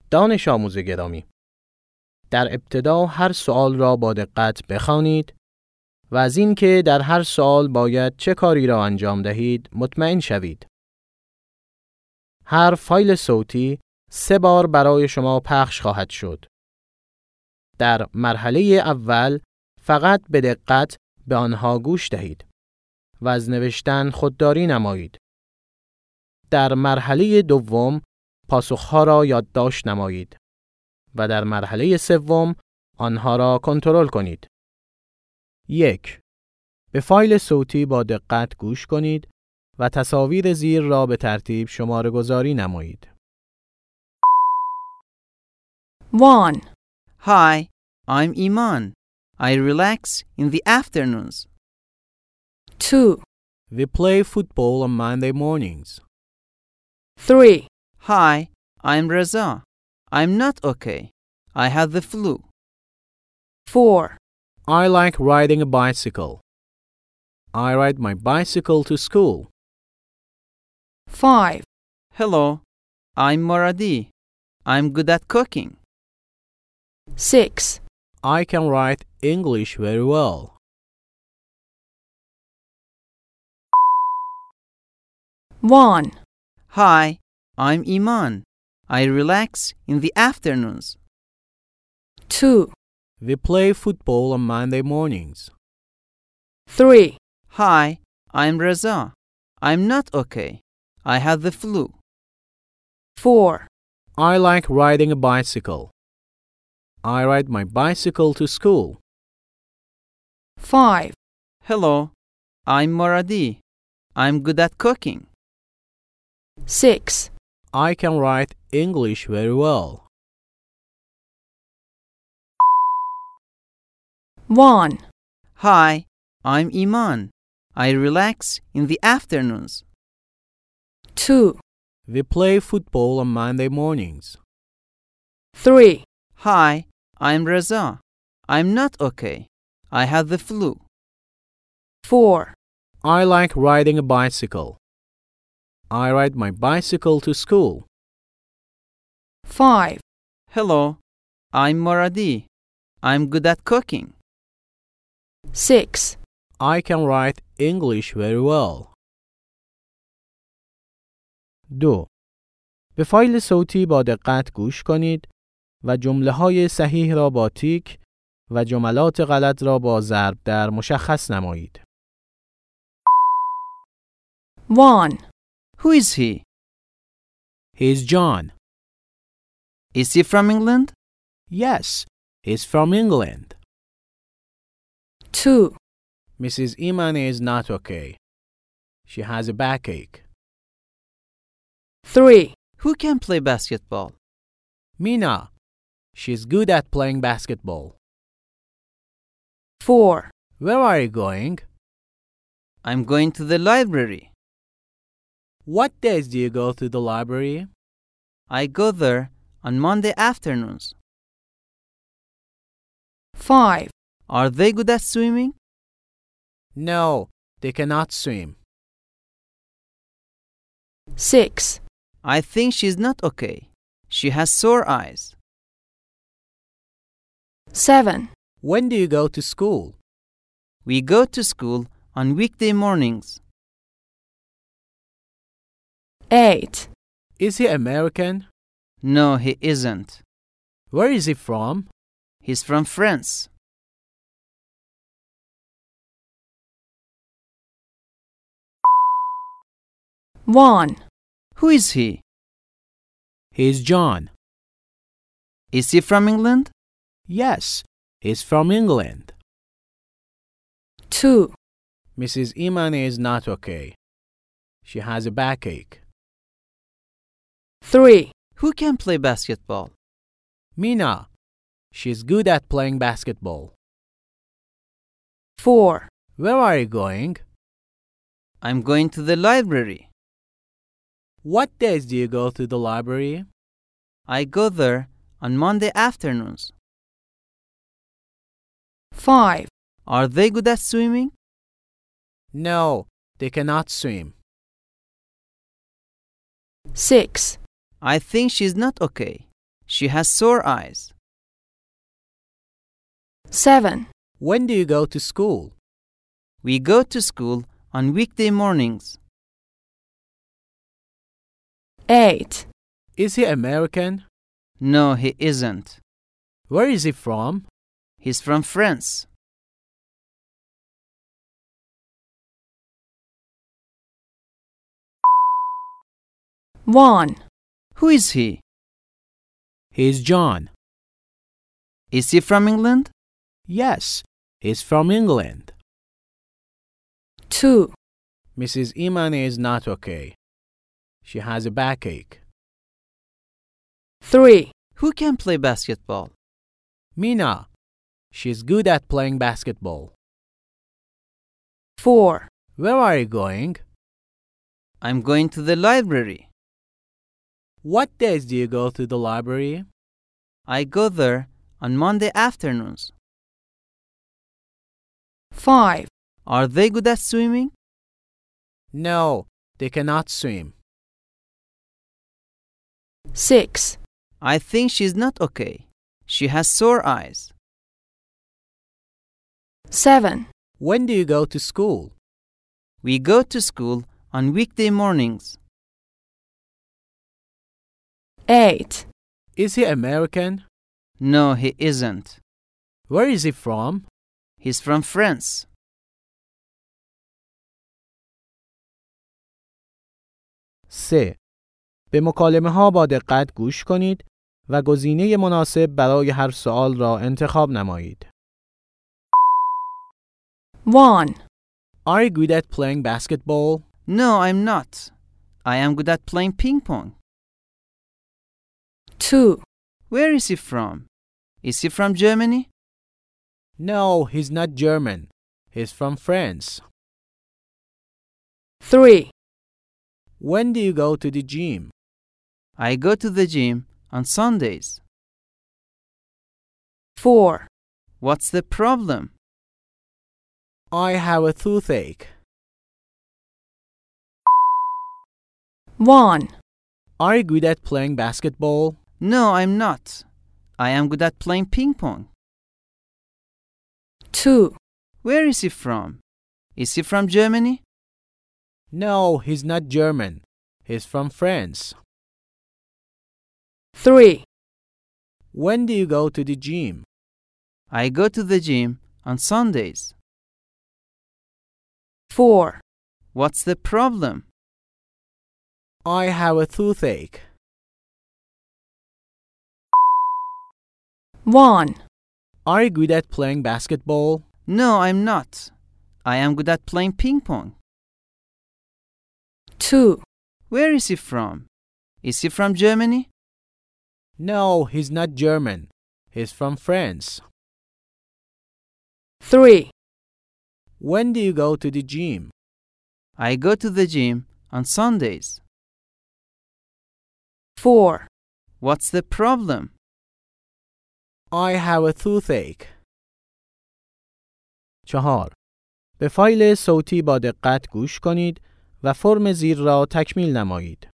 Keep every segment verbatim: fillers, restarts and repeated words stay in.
دانش آموز گرامی، در ابتدا هر سوال را با دقت بخوانید و از این که در هر سوال باید چه کاری را انجام دهید مطمئن شوید. هر فایل صوتی سه بار برای شما پخش خواهد شد. در مرحله اول فقط به دقت به آنها گوش دهید و از نوشتن خودداری نمایید. در مرحله دوم پاسخها را یادداشت نمایید و در مرحله سوم آنها را کنترل کنید. یک. به فایل صوتی با دقت گوش کنید و تصاویر زیر را به ترتیب شماره گذاری نمایید. one. Hi, I'm Iman. I relax in the afternoons. two. We play football on Monday mornings. three. Hi, I'm Reza. I'm not okay. I have the flu. four. I like riding a bicycle. I ride my bicycle to school. five. Hello, I'm Moradi. I'm good at cooking. six. I can write English very well. one. Hi, I'm Iman. I relax in the afternoons. two. We play football on Monday mornings. three. Hi, I'm Reza. I'm not okay. I have the flu. four. I like riding a bicycle. I ride my bicycle to school. five. Hello, I'm Moradi. I'm good at cooking. six. I can write English very well. one. Hi, I'm Iman. I relax in the afternoons. two. We play football on Monday mornings. three. Hi, I'm Reza. I'm not okay. I have the flu. four. I like riding a bicycle. I ride my bicycle to school. five. Hello, I'm Moradi. I'm good at cooking. six. I can write English very well. دو. به فایل صوتی با دقت گوش کنید و جمله‌های صحیح را با تیک و جملات غلط را با ضرب در مشخص نمایید. one. Who is he? He's John. Is he from England? Yes, he's from England. two. Missus Iman is not okay. She has a backache. three. Who can play basketball? Mina. She's good at playing basketball. four. Where are you going? I'm going to the library. What days do you go to the library? I go there on Monday afternoons. five. Are they good at swimming? No, they cannot swim. six. I think she's not okay. She has sore eyes. seven. When do you go to school? We go to school on weekday mornings. eight. Is he American? No, he isn't. Where is he from? He's from France. one. Who is he? He's John. Is he from England? Yes, he's from England. two. Missus Iman is not okay. She has a backache. three. Who can play basketball? Mina. She's good at playing basketball. four. Where are you going? I'm going to the library. What days do you go to the library? I go there on Monday afternoons. five. Are they good at swimming? No, they cannot swim. six. I think she's not okay. She has sore eyes. seven, When do you go to school? We go to school on weekday mornings. eight, Is he American? No, he isn't. Where is he from? He's from France. one, Who is he? He is John. Is he from England? Yes, he's from England. two, Missus Iman is not okay. She has a backache. three, Who can play basketball? Mina. She's good at playing basketball. four, Where are you going? I'm going to the library. What days do you go to the library? I go there on Monday afternoons. five, Are they good at swimming? No, they cannot swim. six, I think she's not okay. She has sore eyes. seven, When do you go to school? We go to school on weekday mornings. eight, Is he American? No, he isn't. Where is he from? He's from France. سه. به مکالمه ها با دقت گوش کنید و گزینه مناسب برای هر سوال را انتخاب نمایید. one, Are you good at playing basketball? No, I'm not. I am good at playing ping pong. two, Where is he from? Is he from Germany? No, he's not German. He's from France. three, When do you go to the gym? I go to the gym on Sundays. four, What's the problem? I have a toothache. one, Are you good at playing basketball? No, I'm not. I am good at playing ping pong. two, Where is he from? Is he from Germany? No, he's not German. He's from France. three, When do you go to the gym? I go to the gym on Sundays. four, What's the problem? I have a toothache. one, Are you good at playing basketball? No, I'm not. I am good at playing ping pong. two, Where is he from? Is he from Germany? No, he's not German. He's from France. three, When do you go to the gym? I go to the gym on Sundays. four, What's the problem? I have a toothache. چهار. به فایل صوتی با دقت گوش کنید و فرم زیر را تکمیل نمایید.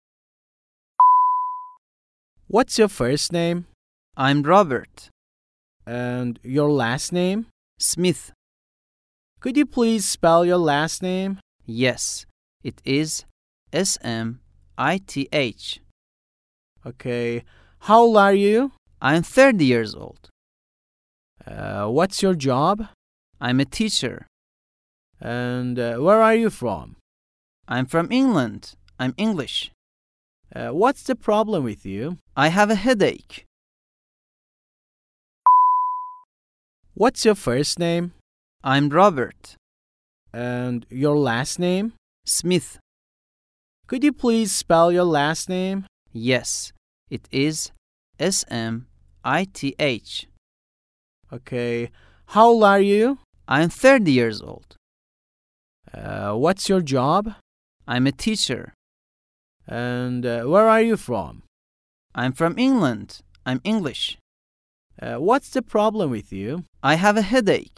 What's your first name? I'm Robert And your last name? Smith. Could you please spell your last name? Yes, it is S M I T H. Okay. How old are you? I'm thirty years old. Uh, what's your job? I'm a teacher. And uh, where are you from? I'm from England. I'm English. Uh, what's the problem with you? I have a headache. What's your first name? I'm Robert And your last name? Smith. Could you please spell your last name? Yes, it is S M I T H. Okay. How old are you? I'm thirty years old. Uh, what's your job? I'm a teacher. And uh, where are you from? I'm from England. I'm English. Uh, what's the problem with you? I have a headache.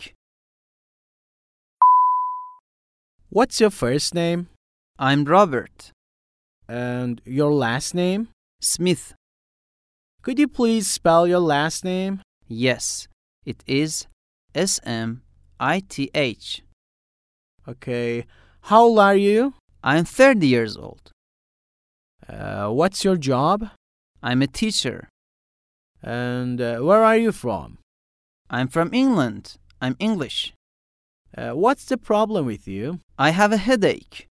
What's your first name? I'm Robert And your last name? Smith. Could you please spell your last name? Yes, it is S M I T H. Okay. How old are you? I'm thirty years old. Uh, what's your job? I'm a teacher. And uh, where are you from? I'm from England. I'm English. Uh, what's the problem with you? I have a headache.